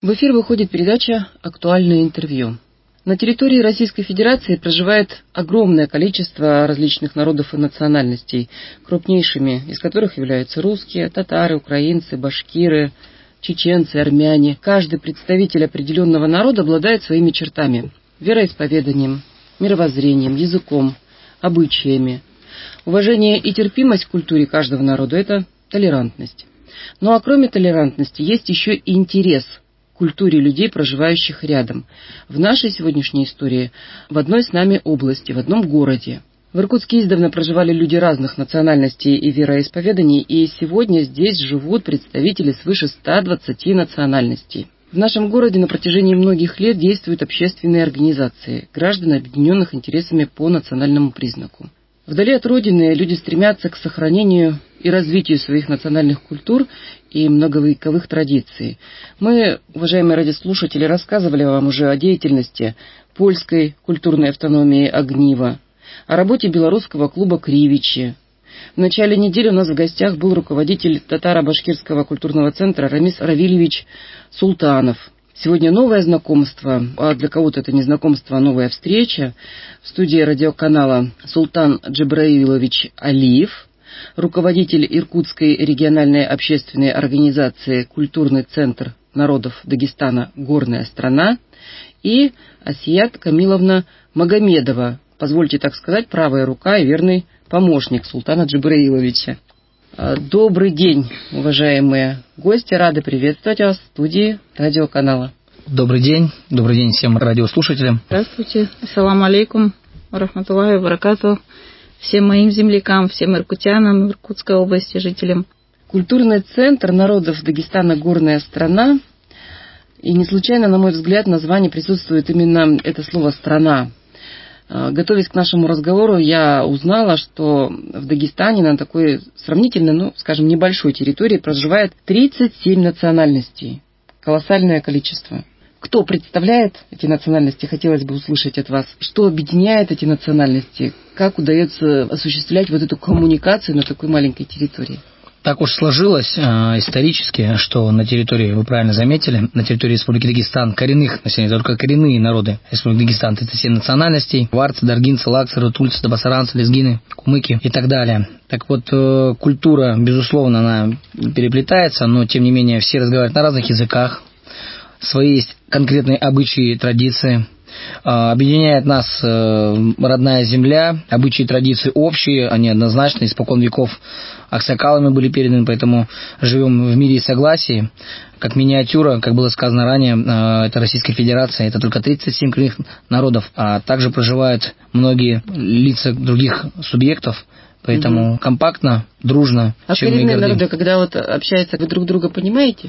В эфир выходит передача «Актуальное интервью». На территории Российской Федерации проживает огромное количество различных народов и национальностей, крупнейшими из которых являются русские, татары, украинцы, башкиры, чеченцы, армяне. Каждый представитель определенного народа обладает своими чертами: вероисповеданием, мировоззрением, языком, обычаями. Уважение и терпимость к культуре каждого народа – это толерантность. Ну а кроме толерантности есть еще и интерес к культуре людей, проживающих рядом. В нашей сегодняшней истории в одной с нами области, в одном городе. В Иркутске издавна проживали люди разных национальностей и вероисповеданий, и сегодня здесь живут представители свыше 120 национальностей. В нашем городе на протяжении многих лет действуют общественные организации, граждан, объединенных интересами по национальному признаку. Вдали от родины люди стремятся к сохранению и развитию своих национальных культур и многовековых традиций. Мы, уважаемые радиослушатели, рассказывали вам уже о деятельности польской культурной автономии «Огниво», о работе белорусского клуба «Кривичи». В начале недели у нас в гостях был руководитель татаро-башкирского культурного центра Рамис Равильевич Султанов. Сегодня новое знакомство, а для кого-то это не знакомство, а новая встреча. В студии радиоканала Султан Джабраилович Алиев, руководитель Иркутской региональной общественной организации «Культурный центр народов Дагестана. Горная страна», и Асият Камиловна Магомедова, позвольте так сказать, правая рука и верный помощник Султана Джабраиловича. Добрый день, уважаемые гости. Рады приветствовать вас в студии радиоканала. Добрый день всем радиослушателям. Здравствуйте. Ассаламу алейкум, рахматуллахи ва баракату. Всем моим землякам, всем иркутянам, Иркутской области, жителям. Культурный центр народов Дагестана «Горная страна». И не случайно, на мой взгляд, в названии присутствует именно это слово «страна». Готовясь к нашему разговору, я узнала, что в Дагестане на такой сравнительно, скажем, небольшой территории проживает 37 национальностей. Колоссальное количество. Кто представляет эти национальности, хотелось бы услышать от вас. Что объединяет эти национальности? Как удается осуществлять вот эту коммуникацию на такой маленькой территории? Так уж сложилось исторически, что на территории, вы правильно заметили, на территории Республики Дагестан коренных населений, только коренные народы Республики Дагестан, это 7 национальностей: варцы, даргинцы, лакцы, рутульцы, дабасаранцы, лезгины, кумыки и так далее. Так вот, культура, безусловно, она переплетается, но тем не менее все разговаривают на разных языках, свои есть конкретные обычаи и традиции. Объединяет нас родная земля, обычаи и традиции общие, они однозначно, испокон веков аксакалами были переданы, поэтому живем в мире и согласии. Как миниатюра, как было сказано ранее, это Российская Федерация, это только 37 коренных народов, а также проживают многие лица других субъектов, поэтому компактно, дружно. А коренные народы, когда вот общаются, вы друг друга понимаете?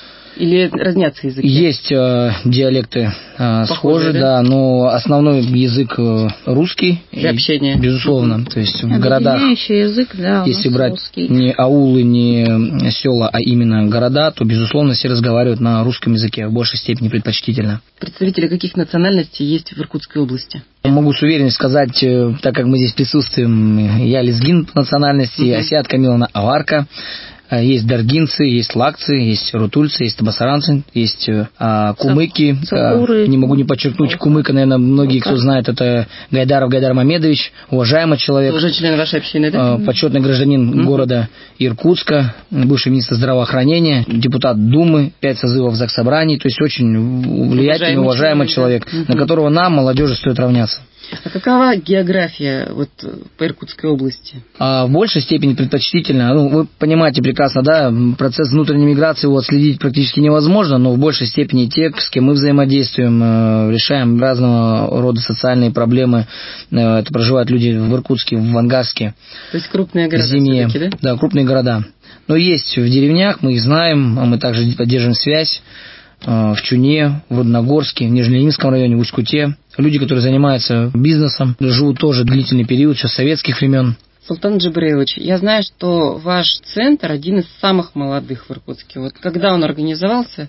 Или разнятся языки? Есть диалекты схожие, да, но основной язык русский. Для общения. Безусловно. То есть в городах, язык, да, если брать русский. Не аулы, не села, а именно города, то, безусловно, все разговаривают на русском языке, в большей степени предпочтительно. Представители каких национальностей есть в Иркутской области? Могу с уверенностью сказать, так как мы здесь присутствуем, я лезгин по национальности, Асият Камиловна аварка. Есть даргинцы, есть лакцы, есть рутульцы, есть табасаранцы, есть кумыки. Сакуры. Не могу не подчеркнуть, кумыка, наверное, многие, кто знает, это Гайдаров Гайдар Мамедович, уважаемый человек. Уже член вашей общины, да? Почетный гражданин города Иркутска, бывший министр здравоохранения, депутат Думы, 5 созывов Заксобраний, то есть очень влиятельный, уважаемый человек, на которого нам, молодежи, стоит равняться. А какова география вот по Иркутской области? В большей степени предпочтительно. Вы понимаете прекрасно, да, процесс внутренней миграции его отследить практически невозможно, но в большей степени те, с кем мы взаимодействуем, решаем разного рода социальные проблемы. Это проживают люди в Иркутске, в Ангарске. То есть крупные города Зиме, все-таки, да? Да, крупные города. Но есть в деревнях, мы их знаем, мы также поддерживаем связь. В Чуне, в Рудногорске, в Нижнеленинском районе, в Усть-Куте. Люди, которые занимаются бизнесом, живут тоже длительный период, еще с советских времен. Султан Джабраилович, я знаю, что ваш центр один из самых молодых в Иркутске. Вот когда он организовался,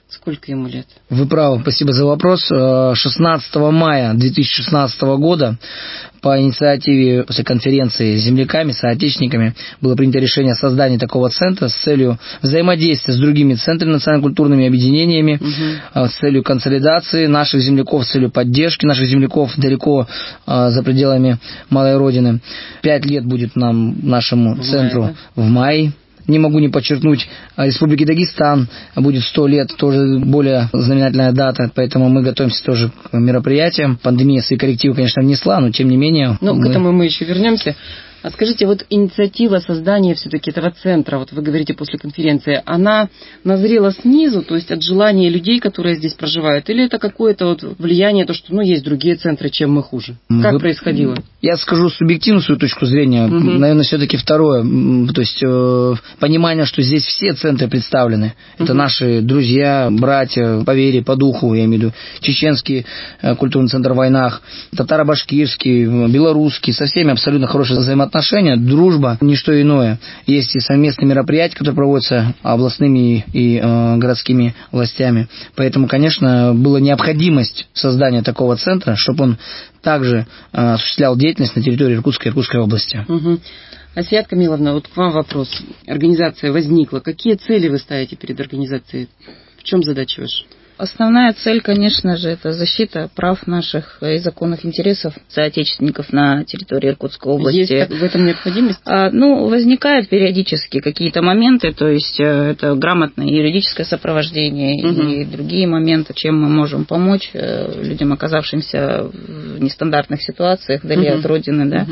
Сколько ему лет? Вы правы, спасибо за вопрос. 16 мая 2016 года по инициативе после конференции с земляками, соотечественниками было принято решение о создании такого центра с целью взаимодействия с другими центрами национально-культурными объединениями, с целью консолидации наших земляков, с целью поддержки наших земляков далеко за пределами малой родины. 5 лет будет нашему центру в мае. Не могу не подчеркнуть, Республике Дагестан будет 100 лет, тоже более знаменательная дата, поэтому мы готовимся тоже к мероприятиям. Пандемия свои коррективы, конечно, внесла, но тем не менее... К этому мы еще вернемся. А скажите, вот инициатива создания все-таки этого центра, вот вы говорите после конференции, она назрела снизу, то есть от желания людей, которые здесь проживают, или это какое-то вот влияние, то, что есть другие центры, чем мы хуже? Как происходило? Я скажу субъективную свою точку зрения, наверное, все-таки второе, то есть понимание, что здесь все центры представлены. Это наши друзья, братья по вере, по духу, я имею в виду, чеченский культурный центр в Войнах, татаро-башкирский, белорусский, со всеми абсолютно хорошие взаимоотношения, дружба, не что иное. Есть и совместные мероприятия, которые проводятся областными и городскими властями. Поэтому, конечно, была необходимость создания такого центра, чтобы он также осуществлял деятельность на территории Иркутской области. Асият Камиловна, вот к вам вопрос. Организация возникла. Какие цели вы ставите перед организацией? В чем задача ваша? Основная цель, конечно же, это защита прав наших и законных интересов соотечественников на территории Иркутской области. Есть в этом необходимость? Возникают периодически какие-то моменты, то есть это грамотное юридическое сопровождение и другие моменты, чем мы можем помочь людям, оказавшимся в нестандартных ситуациях вдали от родины, да.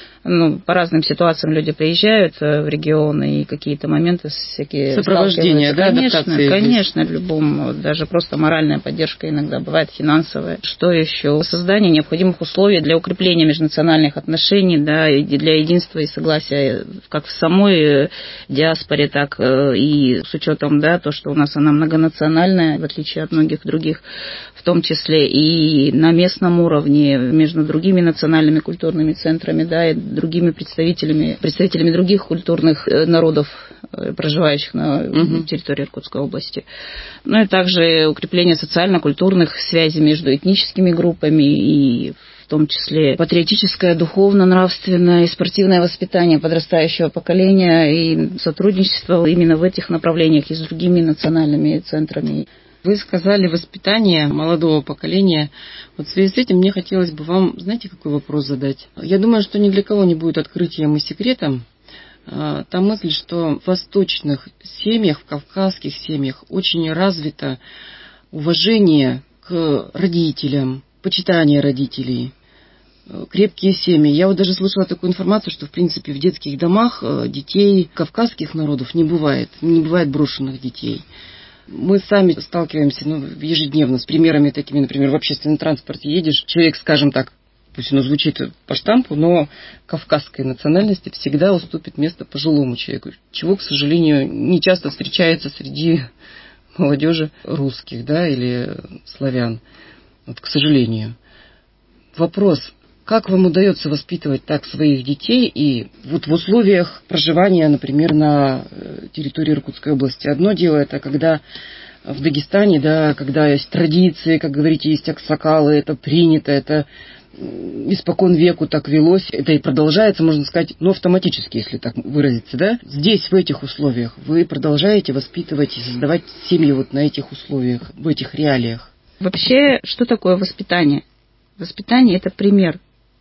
По разным ситуациям люди приезжают в регионы и какие-то моменты всякие сопровождение, да, адаптации. Конечно, любому, даже просто моральная поддержка иногда бывает, финансовая. Что еще? Создание необходимых условий для укрепления межнациональных отношений, да, и для единства и согласия как в самой диаспоре, так и с учетом, да, то, что у нас она многонациональная, в отличие от многих других, в том числе и на местном уровне, между другими национальными культурными центрами, да, и другими представителями других культурных народов, проживающих на территории Иркутской области. И также укрепление социально-культурных связей между этническими группами и в том числе патриотическое, духовно-нравственное и спортивное воспитание подрастающего поколения и сотрудничество именно в этих направлениях и с другими национальными центрами. Вы сказали воспитание молодого поколения. Вот в связи с этим мне хотелось бы вам, знаете, какой вопрос задать? Я думаю, что ни для кого не будет открытием и секретом та мысль, что в восточных семьях, в кавказских семьях очень развито уважение к родителям, почитание родителей, крепкие семьи. Я вот даже слышала такую информацию, что в принципе в детских домах детей кавказских народов не бывает брошенных детей. Мы сами сталкиваемся ежедневно с примерами такими, например, в общественном транспорте едешь, человек, скажем так, пусть оно звучит по штампу, но кавказской национальности всегда уступит место пожилому человеку, чего, к сожалению, не часто встречается среди молодежи русских, да, или славян. Вот, к сожалению. Вопрос: как вам удается воспитывать так своих детей и вот в условиях проживания, например, на территории Иркутской области? Одно дело это когда в Дагестане, да, когда есть традиции, как говорите, есть аксакалы, это принято, это испокон веку так велось, это и продолжается, можно сказать, автоматически, если так выразиться, да? Здесь, в этих условиях, вы продолжаете воспитывать и создавать семьи вот на этих условиях, в этих реалиях? Вообще, что такое воспитание? Воспитание – это пример.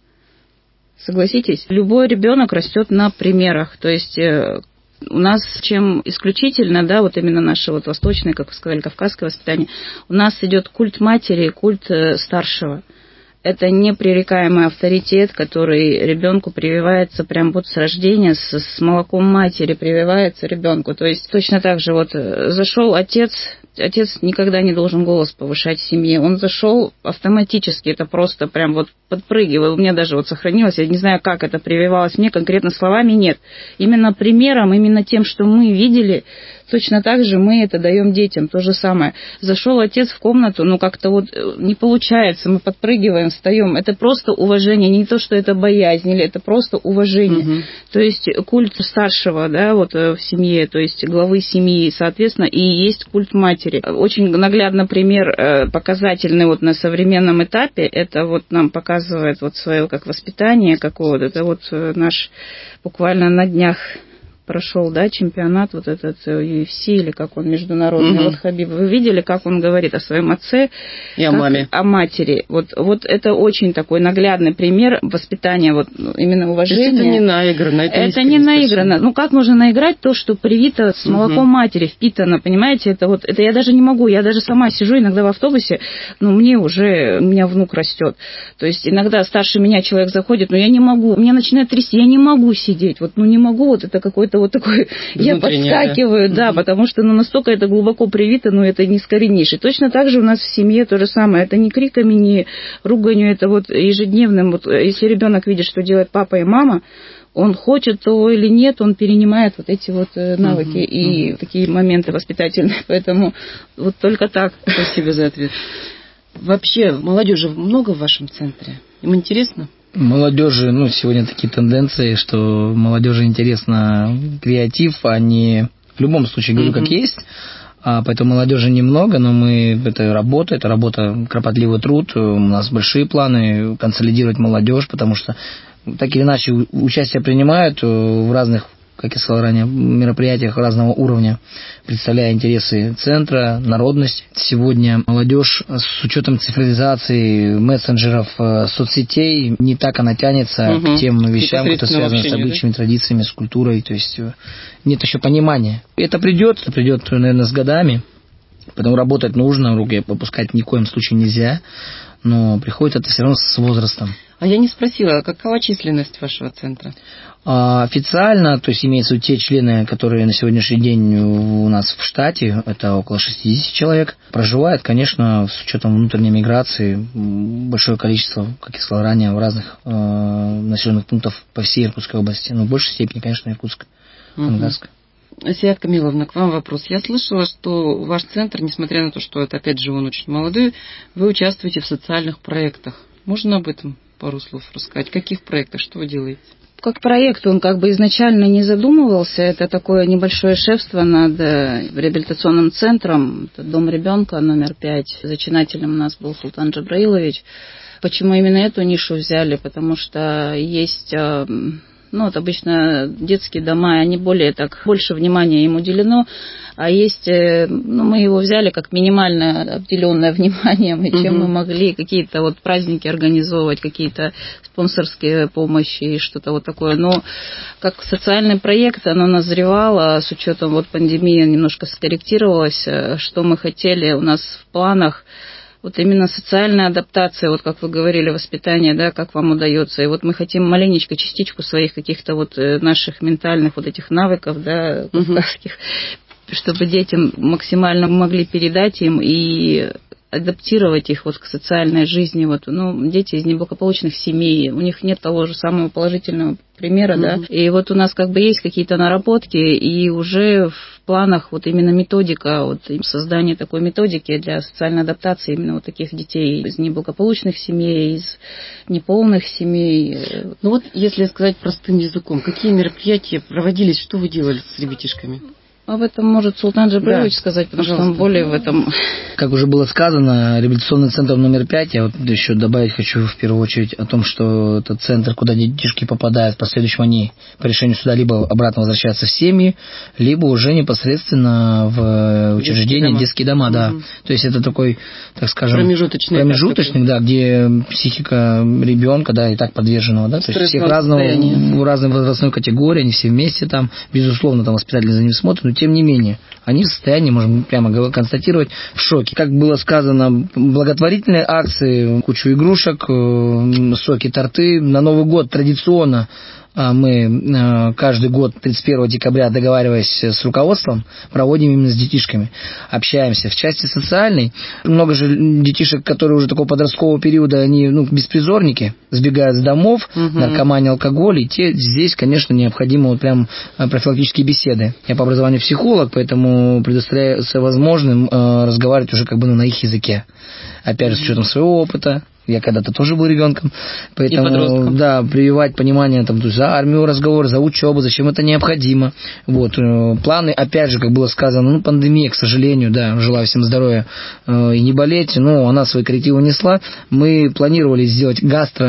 Согласитесь, любой ребенок растет на примерах. То есть у нас чем исключительно, да, вот именно наше вот восточное, как вы сказали, кавказское воспитание, у нас идет культ матери и культ старшего. Это непререкаемый авторитет, который ребенку прививается прям вот с рождения, с молоком матери прививается ребенку. То есть точно так же вот зашел отец никогда не должен голос повышать в семье. Он зашел автоматически, это просто прям вот подпрыгивал. У меня даже вот сохранилось, я не знаю, как это прививалось мне, конкретно словами нет. Именно примером, именно тем, что мы видели, точно так же мы это даем детям. То же самое. Зашел отец в комнату, как-то вот не получается, мы подпрыгиваем, встаем. Это просто уважение, не то, что это боязнь, или это просто уважение. То есть культ старшего, да, вот в семье, то есть главы семьи, соответственно, и есть культ матери. матери. Очень наглядно пример показательный вот на современном этапе, это вот нам показывает вот свое как воспитание какого-то, это вот наш буквально на днях прошел, да, чемпионат вот этот UFC, или как он, международный, вот Хабиб. Вы видели, как он говорит о своем отце и о маме, о матери. Вот это очень такой наглядный пример воспитания, вот именно уважения. То есть это не наиграно. Это не наиграно. Ну, как можно наиграть то, что привито с молоком матери, впитано, понимаете? Это я даже не могу, я даже сама сижу иногда в автобусе, но у меня внук растет. То есть иногда старше меня человек заходит, но я не могу, меня начинает трясти, я не могу сидеть, не могу, вот это какой-то вот такой, я подскакиваю, да, потому что настолько это глубоко привито, это не искоренишь. И точно так же у нас в семье то же самое. Это не криками, не руганью, это вот ежедневным. Вот если ребенок видит, что делает папа и мама, он хочет того или нет, он перенимает вот эти вот навыки и такие моменты воспитательные. Поэтому вот только так. Спасибо за ответ. Вообще, молодежи много в вашем центре? Им интересно? Молодежи, сегодня такие тенденции, что молодежи интересно креатив, а не в любом случае говорю, как есть. Поэтому молодежи немного, но это работа, кропотливый труд, у нас большие планы консолидировать молодежь, потому что так или иначе участие принимают в разных, как я сказал ранее, мероприятиях разного уровня, представляя интересы центра, народность. Сегодня молодежь с учетом цифровизации, мессенджеров, соцсетей, не так она тянется к тем вещам, которые связаны с обычными традициями, с культурой. То есть нет еще понимания. Это придет, наверное, с годами. Поэтому работать нужно, руки попускать ни в коем случае нельзя. Но приходит это все равно с возрастом. А я не спросила, какова численность вашего центра? Официально, то есть имеются те члены, которые на сегодняшний день у нас в штате, это около 60 человек. Проживает, конечно, с учетом внутренней миграции, большое количество, как я сказал ранее, в разных населенных пунктах по всей Иркутской области. Но в большей степени, конечно, Иркутск, Ангарск. Асият Камиловна, к вам вопрос. Я слышала, что ваш центр, несмотря на то, что это, опять же, он очень молодой, вы участвуете в социальных проектах. Можно об этом пару слов рассказать? В каких проектах? Что вы делаете? Как проект он изначально не задумывался. Это такое небольшое шефство над реабилитационным центром. Это дом ребенка номер 5. Зачинателем у нас был Султан Джабраилович. Почему именно эту нишу взяли? Потому что есть... вот обычно детские дома, они больше внимания им уделено, а есть, мы его взяли как минимально обделенное вниманием, и чем мы могли какие-то вот праздники организовывать, какие-то спонсорские помощи и что-то вот такое. Но как социальный проект оно назревало, с учетом вот пандемии немножко скорректировалось, что мы хотели, у нас в планах вот именно социальная адаптация, вот как вы говорили, воспитание, да, как вам удается. И вот мы хотим маленечко, частичку своих каких-то вот наших ментальных вот этих навыков, да, кавказских, чтобы детям максимально могли передать им и адаптировать их вот к социальной жизни. Вот, дети из неблагополучных семей, у них нет того же самого положительного примера, да. И вот у нас есть какие-то наработки, и уже в планах вот именно методика, вот создание такой методики для социальной адаптации именно вот таких детей из неблагополучных семей, из неполных семей. Если сказать простым языком, какие мероприятия проводились, что вы делали с ребятишками? Об этом может Султан Джабраилович сказать, потому что он более в этом... Как уже было сказано, реабилитационный центр номер 5, я еще добавить хочу в первую очередь о том, что это центр, куда детишки попадают, в последующем они по решению суда либо обратно возвращаются в семьи, либо уже непосредственно в учреждения, детские дома, да. То есть это такой, так скажем, промежуточный, да, где психика ребенка, да, и так подверженного, да, то есть всех разной возрастной категории, они все вместе там, безусловно, там воспитатели за ним смотрят, но тем не менее, они в состоянии, можем прямо констатировать, в шоке. Как было сказано, благотворительные акции, кучу игрушек, соки, торты. На Новый год традиционно мы каждый год 31 декабря, договариваясь с руководством, проводим именно с детишками, общаемся. В части социальной, много же детишек, которые уже такого подросткового периода, они беспризорники, сбегают с домов, наркомания, алкоголь, и здесь, конечно, необходимо прям профилактические беседы. Я по образованию психолог, поэтому предоставляется возможным разговаривать уже на их языке. Опять же, с учетом своего опыта, Я когда-то тоже был ребенком, поэтому, да, прививать понимание там, за армию разговор, за учебу, зачем это необходимо. Вот. Планы, опять же, как было сказано, пандемия, к сожалению, да, желаю всем здоровья и не болеть, но она свои коррективы несла. Мы планировали сделать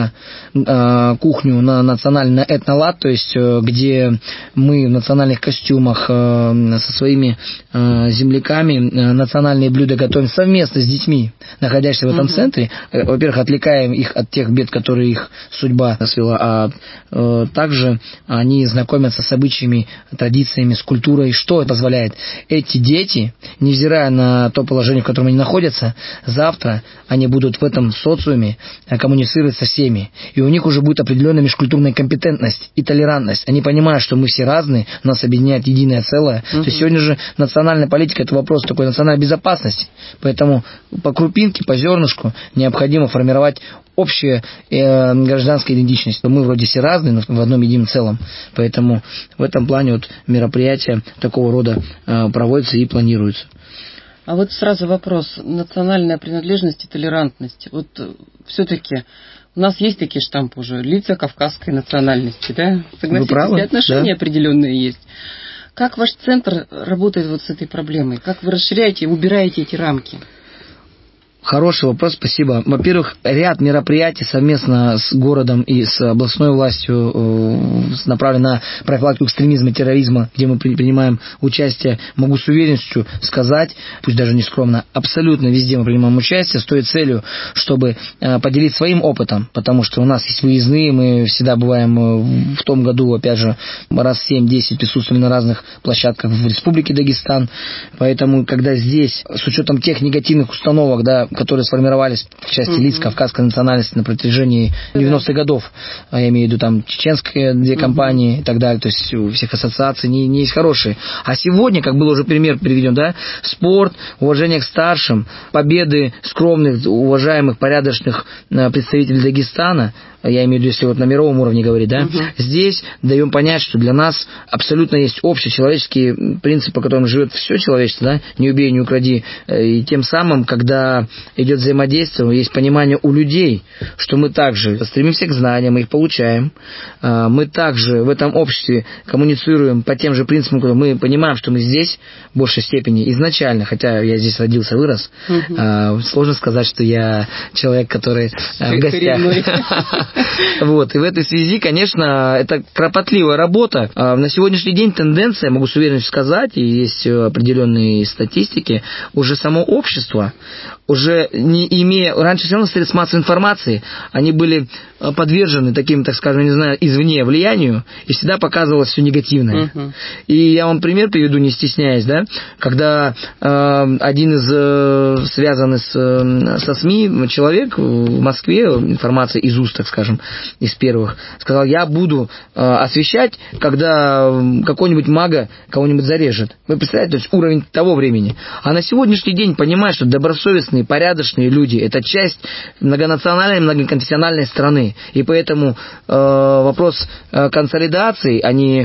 гастро-кухню на национальный этнолад, то есть где мы в национальных костюмах со своими земляками национальные блюда готовим совместно с детьми, находящихся в этом центре. Во-первых, отвлекаем их от тех бед, которые их судьба свела, а также они знакомятся с обычаями, традициями, с культурой, что позволяет. Эти дети, невзирая на то положение, в котором они находятся, завтра они будут в этом социуме коммуницировать со всеми, и у них уже будет определенная межкультурная компетентность и толерантность. Они понимают, что мы все разные, нас объединяет единое целое. То есть сегодня же национальная политика – это вопрос такой национальной безопасности, поэтому по крупинке, по зернышку необходимо формировать общая гражданская идентичность. Мы вроде все разные, но в одном едином целом. Поэтому в этом плане мероприятия такого рода проводятся и планируются. А вот сразу вопрос. Национальная принадлежность и толерантность. Вот все-таки у нас есть такие штампы уже. Лица кавказской национальности, да? Согласитесь, вы правы, и отношения да, определенные есть. Как ваш центр работает вот с этой проблемой? Как вы расширяете, убираете эти рамки? Хороший вопрос, спасибо. Во-первых, ряд мероприятий совместно с городом и с областной властью направлен на профилактику экстремизма и терроризма, где мы принимаем участие, могу с уверенностью сказать, пусть даже не скромно, абсолютно везде мы принимаем участие с той целью, чтобы поделиться своим опытом, потому что у нас есть выездные, мы всегда бываем в том году, опять же, раз 7-10 присутствовали на разных площадках в Республике Дагестан, поэтому, когда здесь, с учетом тех негативных установок, да, которые сформировались в части лиц кавказской национальности на протяжении 90-х годов. Я имею в виду там чеченские две компании и так далее. То есть у всех ассоциаций не есть хорошие. А сегодня, как был уже пример приведен, да, спорт, уважение к старшим, победы скромных, уважаемых, порядочных представителей Дагестана, я имею в виду, если вот на мировом уровне говорить, да, здесь даем понять, что для нас абсолютно есть общечеловеческий принцип, по которому живет все человечество, да, не убей, не укради. И тем самым, когда идет взаимодействие, есть понимание у людей, что мы также стремимся к знаниям, мы их получаем, мы также в этом обществе коммуницируем по тем же принципам, которые мы понимаем, что мы здесь в большей степени изначально, хотя я здесь родился, вырос, сложно сказать, что я человек, который в гостях. Вот, и в этой связи, конечно, это кропотливая работа. На сегодняшний день тенденция, могу с уверенностью сказать, и есть определенные статистики, уже само общество, уже не имея... Раньше все равно средства массовой информации, они были подвержены таким, так скажем, не знаю, извне влиянию, и всегда показывалось все негативное. И я вам пример приведу, не стесняясь, да, когда один из связанных со СМИ человек в Москве, информация из уст, так скажем, из первых, сказал, я буду освещать, когда какой-нибудь мага кого-нибудь зарежет. Вы представляете, то есть уровень того времени. А на сегодняшний день понимаешь, что добросовестные, порядочные люди – это часть многонациональной, многоконфессиональной страны. И поэтому вопрос консолидации, а не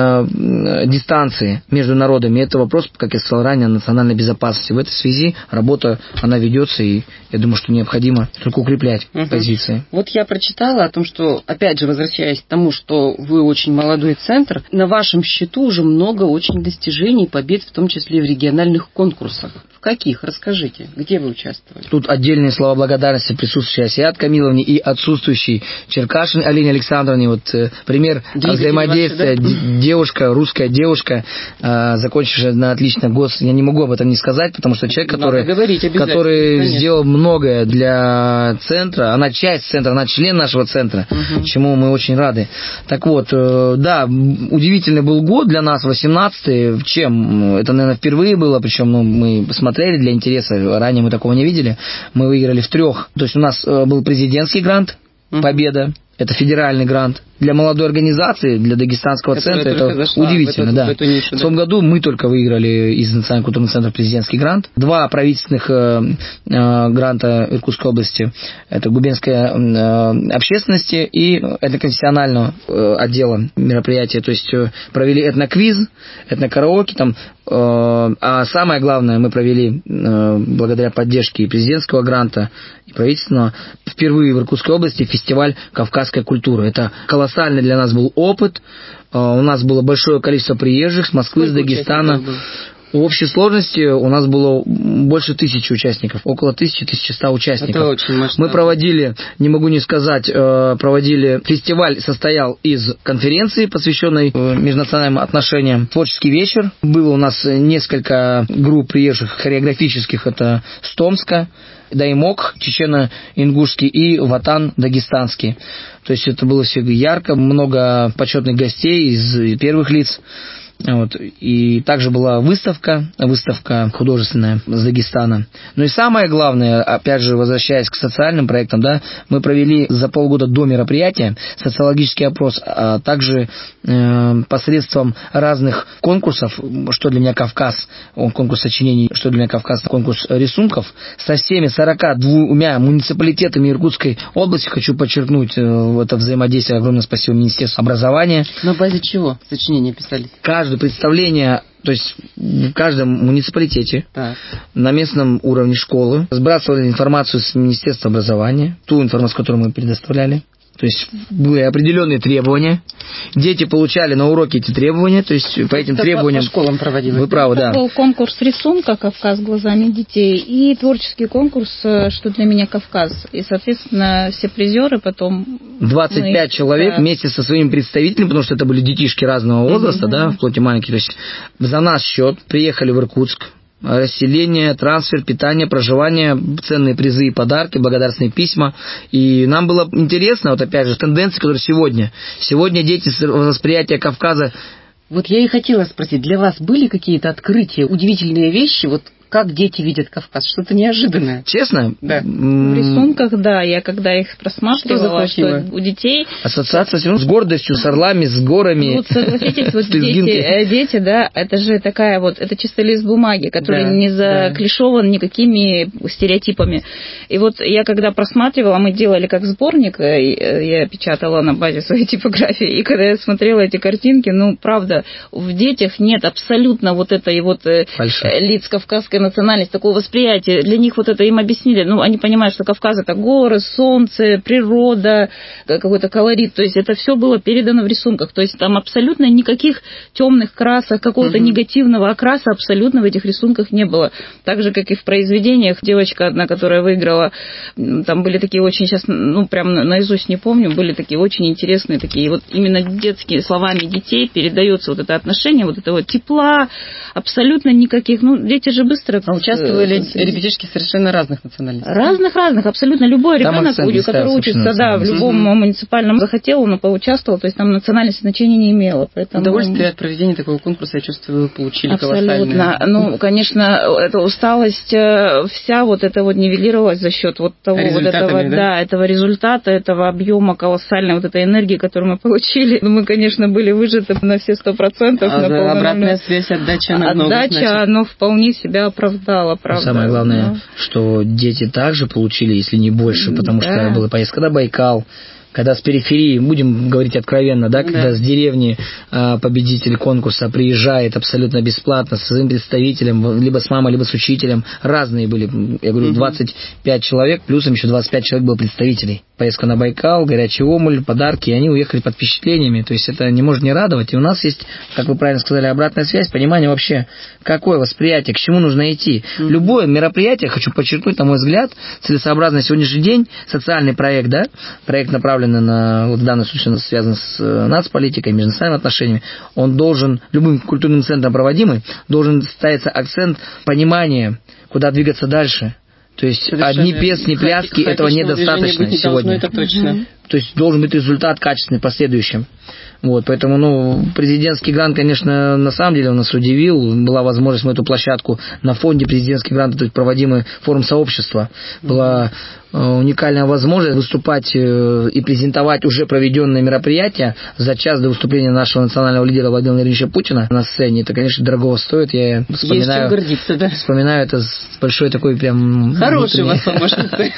дистанции между народами – это вопрос, как я сказал ранее, национальной безопасности. В этой связи работа, она ведется, и я думаю, что необходимо только укреплять позиции. Вот я прочитала о том, что, опять же, возвращаясь к тому, что вы очень молодой центр, на вашем счету уже много очень достижений, побед, в том числе в региональных конкурсах. В каких? Расскажите, где вы участвовали? Тут отдельные слова благодарности присутствующей Асият Камиловне и отсутствующей Черкашин Алине Александровне. Вот пример взаимодействия. Девушка, русская девушка, закончившая на отлично ГОС. Я не могу об этом не сказать, потому что человек, который сделал многое для центра, она часть центра, она член нашего центра, чему мы очень рады. Так вот, да, удивительный был год для нас, 18-й. Чем? Это, наверное, впервые было, причем мы посмотрели для интереса, ранее мы такого не видели. Мы выиграли в 3. То есть у нас был президентский грант «Победа», это федеральный грант, для молодой организации, для Дагестанского центра, это удивительно. Да. В том году мы только выиграли из Национального культурного центра президентский грант. 2 правительственных гранта Иркутской области. Это губернская общественности и этноконфессионального отдела мероприятия. То есть провели этноквиз, этнокараоке. Там, а самое главное, мы провели благодаря поддержке президентского гранта и правительственного впервые в Иркутской области фестиваль кавказской культуры. Это колоссальный для нас был опыт. У нас было большое количество приезжих с Москвы, с Дагестана. В общей сложности у нас было больше 1000 участников, около 1100 участников. Это очень масштабно. Мы проводили, не могу не сказать, фестиваль состоял из конференции, посвященной межнациональным отношениям, творческий вечер. Было у нас несколько групп приезжих хореографических, это с Томска, Даймок, чечено-ингушский и Ватан, дагестанский. То есть это было все ярко, много почетных гостей из первых лиц. Вот. И также была выставка художественная с Дагестана. Ну и самое главное, опять же, возвращаясь к социальным проектам, да, мы провели за полгода до мероприятия социологический опрос, а также посредством разных конкурсов, что для меня Кавказ, конкурс сочинений, что для меня Кавказ, конкурс рисунков, со всеми 42 муниципалитетами Иркутской области, хочу подчеркнуть, это взаимодействие, огромное спасибо Министерству образования. На базе чего сочинения писали? Каждое представление, то есть в каждом муниципалитете, на местном уровне школы, сбрасывали информацию с Министерства образования, ту информацию, которую мы предоставляли. То есть были определенные требования. Дети получали на уроке эти требования, то есть по этим требованиям... По школам проводилось. Вы правы, да. Был конкурс рисунка «Кавказ глазами детей» и творческий конкурс «Что для меня Кавказ». И, соответственно, все призеры потом... 25 человек вместе со своими представителями, потому что это были детишки разного возраста, да, вплоть и маленькие. То есть за наш счет приехали в Иркутск. Расселение, трансфер, питание, проживание, ценные призы и подарки, благодарственные письма. И нам было интересно, вот опять же, тенденции, которые сегодня дети с восприятия Кавказа. Вот я и хотела спросить, для вас были какие-то открытия, удивительные вещи, вот как дети видят Кавказ? Что-то неожиданное. Честно? Да. В рисунках, да. Я когда их просматривала, что у детей... Ассоциация с гордостью, с орлами, с горами. Вот согласитесь, вот дети, да, это же такая вот, это чисто лист бумаги, который не заклишован никакими стереотипами. И вот я когда просматривала, мы делали как сборник, я печатала на базе своей типографии, и когда я смотрела эти картинки, ну, правда, в детях нет абсолютно вот этой вот лиц кавказской национальность, такого восприятия. Для них вот это им объяснили. Ну, они понимают, что Кавказ — это горы, солнце, природа, какой-то колорит. То есть это все было передано в рисунках. То есть там абсолютно никаких темных красок, какого-то негативного окраса абсолютно в этих рисунках не было. Так же, как и в произведениях. Девочка одна, которая выиграла, там были такие очень, сейчас, ну, прям наизусть не помню, были такие очень интересные такие, вот именно детскими словами детей передается вот это отношение, вот это вот тепла, абсолютно никаких, ну, дети же быстро... А участвовали ребятишки совершенно разных национальностей? Разных, абсолютно. Любой ребенок, который учится, да, в любом муниципальном захотел, он поучаствовал, то есть там национальность значения не имела. Поэтому... Удовольствие от проведения такого конкурса, я чувствую, вы получили колоссальное. Абсолютно. Ну, конечно, эта усталость вся вот это вот нивелировалась за счет вот того вот этого, да, этого результата, этого объема колоссальной вот этой энергии, которую мы получили. Мы, конечно, были выжаты на все 100%. А обратная связь, отдача на новых, отдача, оно вполне себя оправдала, правда. Самое главное, что дети также получили, если не больше, потому что была поездка на Байкал, когда с периферии, будем говорить откровенно, да, когда с деревни победитель конкурса приезжает абсолютно бесплатно со своим представителем, либо с мамой, либо с учителем, разные были, я говорю, 25 человек, плюсом еще 25 человек было представителей. Поездка на Байкал, горячий омуль, подарки, и они уехали под впечатлениями, то есть это не может не радовать. И у нас есть, как вы правильно сказали, обратная связь, понимание вообще, какое восприятие, к чему нужно идти. Любое мероприятие, хочу подчеркнуть, на мой взгляд, целесообразно на сегодняшний день, социальный проект, да, проект направленный на, вот в данном случае связан с нацполитикой, межнациональными отношениями, он должен, любым культурным центром проводимый, должен ставиться акцент понимания, куда двигаться дальше. То есть одни песни, пляски этого недостаточно сегодня. Это точно. То есть должен быть результат качественный последующим. Вот, поэтому, президентский грант, конечно, на самом деле он нас удивил. Была возможность мы эту площадку на фонде президентский грант, то есть проводимый форум сообщества. Была уникальная возможность выступать и презентовать уже проведенные мероприятия за час до выступления нашего национального лидера Владимира Владимировича Путина на сцене. Это, конечно, дорого стоит. Я вспоминаю, гордиться, да? Вспоминаю это с большой такой прям... Хороший у вас помощник.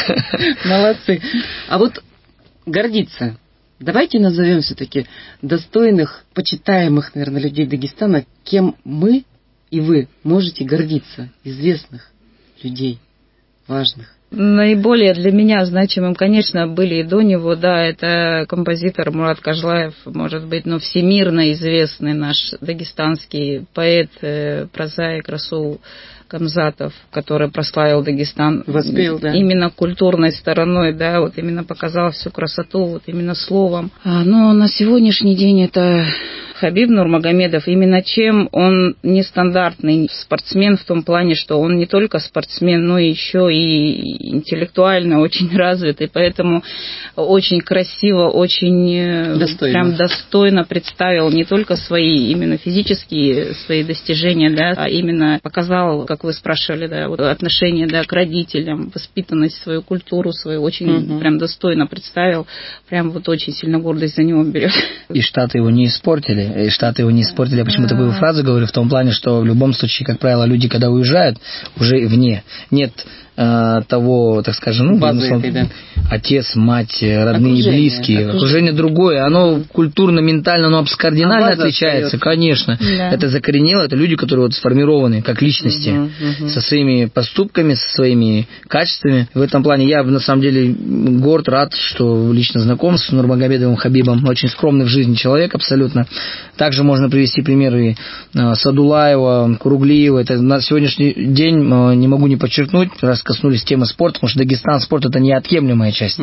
Молодцы. А вот гордиться. Давайте назовем все-таки достойных, почитаемых, наверное, людей Дагестана, кем мы и вы можете гордиться, известных людей, важных. Наиболее для меня значимым, конечно, были и до него, да, это композитор Мурат Кажлаев, может быть, всемирно известный наш дагестанский поэт, прозаик Расул Камзатов, который прославил Дагестан Воспел, да. Именно культурной стороной, да, вот именно показал всю красоту, вот именно словом. Но на сегодняшний день это Хабиб Нурмагомедов. Именно чем он нестандартный спортсмен в том плане, что он не только спортсмен, но еще и интеллектуально очень развитый, поэтому очень красиво, очень прям достойно представил не только свои именно физические свои достижения, да, а именно показал, как вы спрашивали, да, вот отношение, да, к родителям, воспитанность, свою культуру свою очень прям достойно представил, прям вот очень сильно гордость за него берет. И Штаты его не испортили. Я почему такую фразу говорю, в том плане, что в любом случае, как правило, люди, когда уезжают, уже вне, нет того, так скажем, базы этой, да. Отец, мать, родные, близкие. Окружение другое. Оно культурно-ментально, оно кардинально отличается, конечно. Да. Это закоренело, это люди, которые вот сформированы как личности, со своими поступками, со своими качествами. В этом плане я, на самом деле, горд, рад, что лично знаком с Нурмагомедовым Хабибом. Очень скромный в жизни человек, абсолютно. Также можно привести примеры Садулаева, Куруглиева. Это на сегодняшний день не могу не подчеркнуть, раз коснулись темы спорта, потому что Дагестан спорт — это неотъемлемая часть.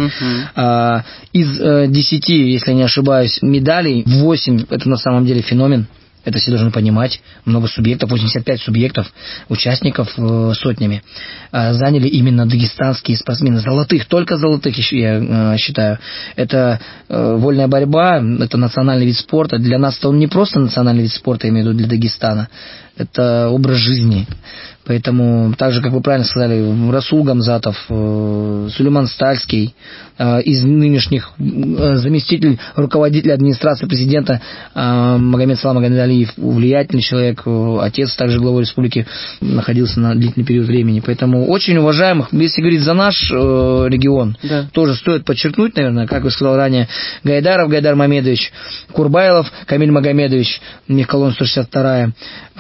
Из 10, если я не ошибаюсь, медалей, 8 — это на самом деле феномен. Это все должны понимать. Много субъектов, 85 субъектов, участников сотнями заняли именно дагестанские спортсмены. Золотых, только золотых, я считаю. Это вольная борьба, это национальный вид спорта. Для нас это он не просто национальный вид спорта, я имею в виду для Дагестана. Это образ жизни. Поэтому, так же, как вы правильно сказали, Расул Гамзатов, Сулейман Стальский, из нынешних заместитель руководителя администрации президента Магомед Салам Магомедалиев, влиятельный человек, отец также главой республики, находился на длительный период времени. Поэтому очень уважаемых, если говорить за наш регион, да, тоже стоит подчеркнуть, наверное, как вы сказал ранее, Гайдаров Гайдар Мамедович, Курбайлов Камиль Магомедович, Мехколон 162.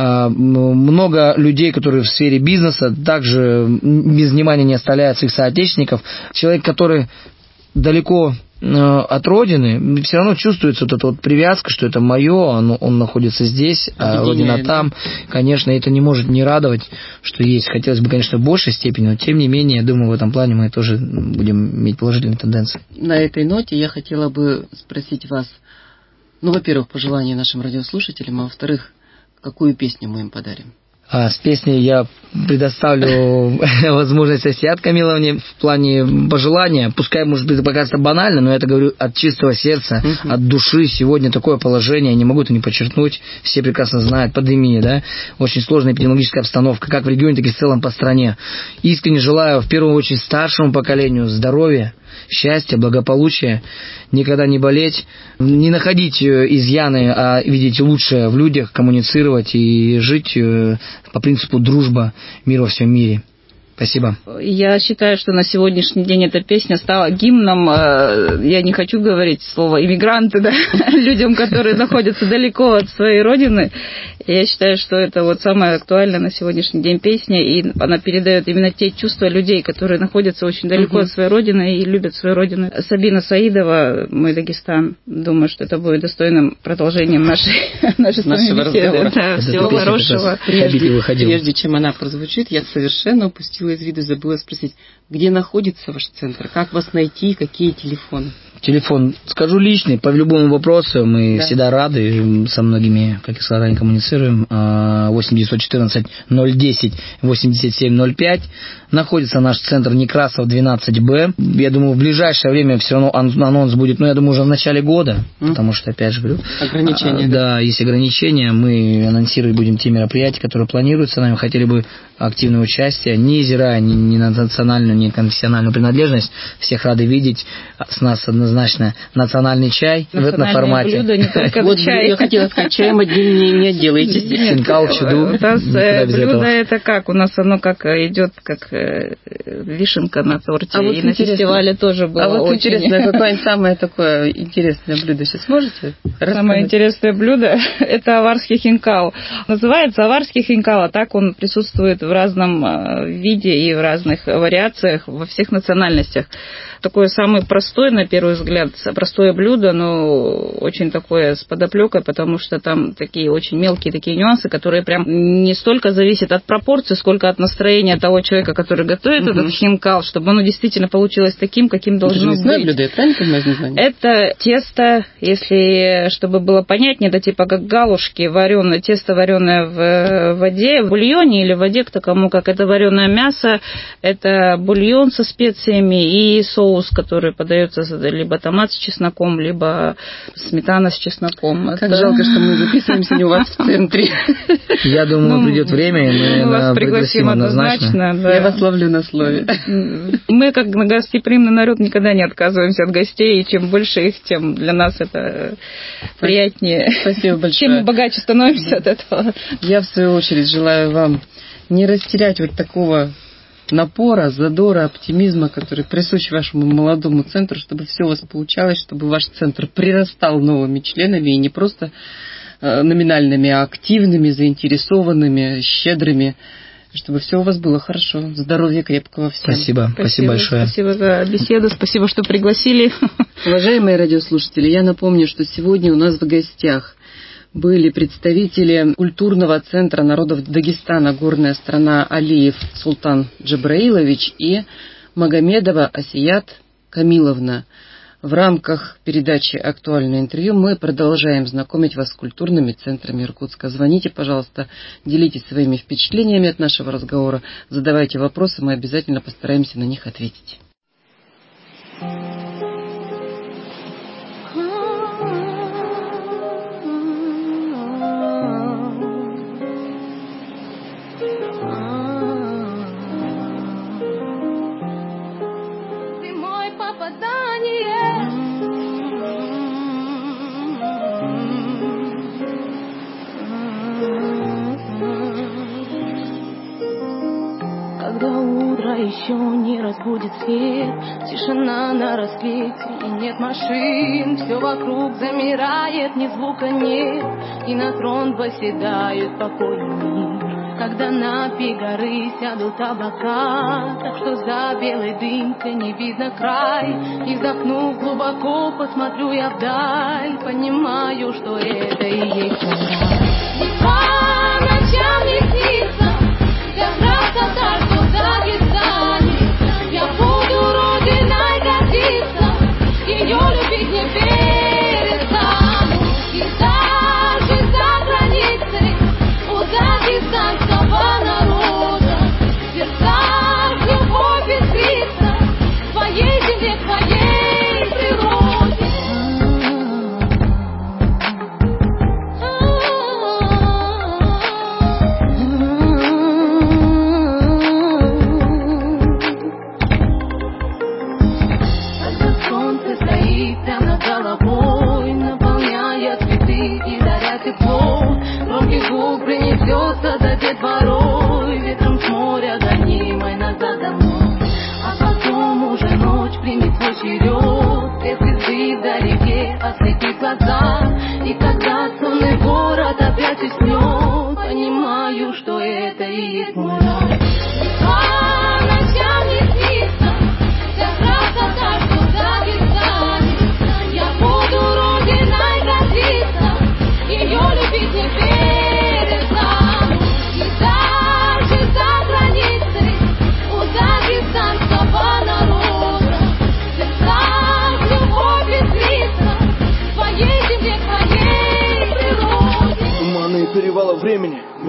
Много людей, которые в сфере бизнеса, также без внимания не оставляют своих соотечественников. Человек, который далеко от родины, все равно чувствуется вот эта вот привязка, что это мое, он находится здесь, а родина там. Конечно, это не может не радовать, что есть. Хотелось бы, конечно, в большей степени, но тем не менее, я думаю, в этом плане мы тоже будем иметь положительные тенденции. На этой ноте я хотела бы спросить вас, во-первых, пожелания нашим радиослушателям, а во-вторых, какую песню мы им подарим? С песней я предоставлю возможность Асиат Камиловне в плане пожелания. Пускай, может быть, покажется банально, но я это говорю от чистого сердца, от души. Сегодня такое положение, не могу это не подчеркнуть. Все прекрасно знают, пандемия, да? Очень сложная эпидемиологическая обстановка, как в регионе, так и в целом по стране. Искренне желаю, в первую очередь, старшему поколению здоровья, счастья, благополучия, никогда не болеть, не находить изъяны, а видеть лучшее в людях, коммуницировать и жить по принципу дружба, мир во всем мире. Спасибо. Я считаю, что на сегодняшний день эта песня стала гимном, я не хочу говорить слово иммигранты, да, людям, которые находятся далеко от своей родины. Я считаю, что это вот самая актуальная на сегодняшний день песня, и она передает именно те чувства людей, которые находятся очень далеко от своей родины и любят свою родину. Сабина Саидова, «Мой Дагестан», думаю, что это будет достойным продолжением нашей беседы. Да, всего хорошего. Прежде чем она прозвучит, я совершенно упустила из виду, забыла спросить, где находится ваш центр, как вас найти, какие телефоны? Телефон, скажу личный, по любому вопросу мы всегда рады, со многими, как я сказал ранее, коммуницируем. 8 914 010 87 05. Находится наш центр Некрасов 12Б. Я думаю, в ближайшее время все равно анонс будет, я думаю, уже в начале года, потому что, опять же говорю, ограничения. Да, есть ограничения. Мы анонсировать будем те мероприятия, которые планируются нами. Хотели бы активное участие, невзирая ни на национальную, ни на конфессиональную принадлежность. Всех рады видеть. С нас однозначно национальный чай в этом формате. Блюдо, не только вот чай. Я хотела сказать, чаем отдельно не отделаетесь. Хинкал, чуду. У нас блюдо это как? У нас оно как идет, как вишенка на торте. И на фестивале тоже было вот очень... интересно, какое-нибудь самое такое интересное блюдо сейчас можете рассказать? Самое интересное блюдо – это аварский хинкал. Называется аварский хинкал, а так он присутствует в разном виде и в разных вариациях во всех национальностях. Такое самое простое, на первый взгляд, простое блюдо, но очень такое с подоплекой, потому что там такие очень мелкие такие нюансы, которые прям не столько зависят от пропорций, сколько от настроения того человека, который готовит этот хинкал, чтобы оно действительно получилось таким, каким должно быть. Блюдо, я правильно понимаю название? Это тесто, если, чтобы было понятнее, это типа как галушки, вареное, тесто вареное в воде, в бульоне или в воде, кто кому как. Это вареное мясо, это бульон со специями и соус, который подается либо томат с чесноком, либо сметана с чесноком. Как жалко, что мы записываемся не у вас в центре. Я думаю, придет время, и мы вас пригласим однозначно. Да. Я вас ловлю на слове. Мы, как гостеприимный народ, никогда не отказываемся от гостей, и чем больше их, тем для нас это приятнее. Спасибо большое. Чем мы богаче становимся от этого. Я, в свою очередь, желаю вам не растерять вот такого напора, задора, оптимизма, который присущ вашему молодому центру, чтобы все у вас получалось, чтобы ваш центр прирастал новыми членами и не просто номинальными, а активными, заинтересованными, щедрыми, чтобы все у вас было хорошо. Здоровья крепкого всем. Спасибо большое. Спасибо за беседу, спасибо, что пригласили. Уважаемые радиослушатели, я напомню, что сегодня у нас в гостях были представители культурного центра народов Дагестана «Горная страна» Алиев Султан Джабраилович и Магомедова Асият Камиловна. В рамках передачи «Актуальное интервью» мы продолжаем знакомить вас с культурными центрами Иркутска. Звоните, пожалуйста, делитесь своими впечатлениями от нашего разговора, задавайте вопросы, мы обязательно постараемся на них ответить. Еще не разбудит свет, тишина на рассвете, и нет машин, все вокруг замирает, ни звука нет, и на трон восседает покойный мир. Когда на пик горы сядут облака, так что за белой дымкой не видно край, и вздохнув глубоко, посмотрю я вдаль, понимаю, что это и есть рай. По ночам не снится, вся красота, что в Дагестане. Я буду родиной гордиться, ее любить не перестану. И даже за границей у дагестанского народа в сердцах любовь искрится к своей земле, к своей природе. Принесется до детворой, ветром с моря гонимой назад домой. А потом уже ночь примет свой черед, свет звезды вдалеке осветит глаза. И тогда сонный город опять уснет, понимаю, что это и есть мой рай. По ночам не снится вся красота, что в Дагестане. Я буду родиной гордиться, ее любить не перестану. Дагестанского народа в сердцах любовь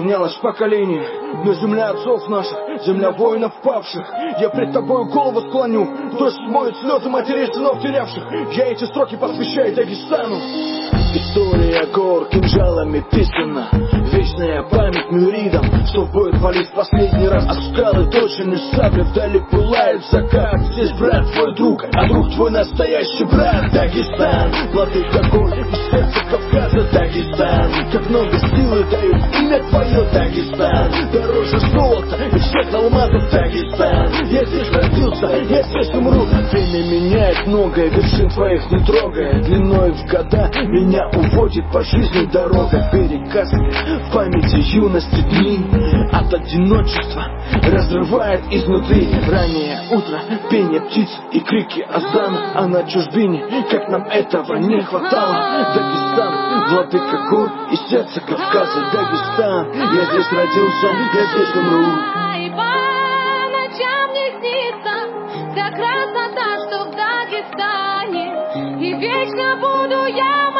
менялось поколение, но земля отцов наших, земля воинов павших. Я пред тобою голову склоню, дождь смоет слезы матерей сынов терявших. Я эти строки посвящаю Дагестану. История гор кинжалами писана, вечная память мюридам, что в бой рвались в последний раз. А скалы точены сабли, вдали пылает закат. Здесь брат твой друг, а друг твой настоящий брат. Дагестан, владыка гор и сердце Кавказа. Дагестан, как много силы дают имя твое. Дагестан, дороже золота и всех алмазов. Дагестан, я здесь родился, я здесь умру. Время меняет многое, вершин твоих не трогая. Длиной в года меня уводит по жизни дорога. Перекасты в памяти юности дни от одиночества разрывает изнутри. Раннее утро, пение птиц и крики азана. А на чужбине, как нам этого не хватало. Дагестан, владыка гор и сердце Кавказа. Дагестан, я здесь родился, я здесь умру. И по ночам мне снится вся красота, что в Дагестане. И вечно буду я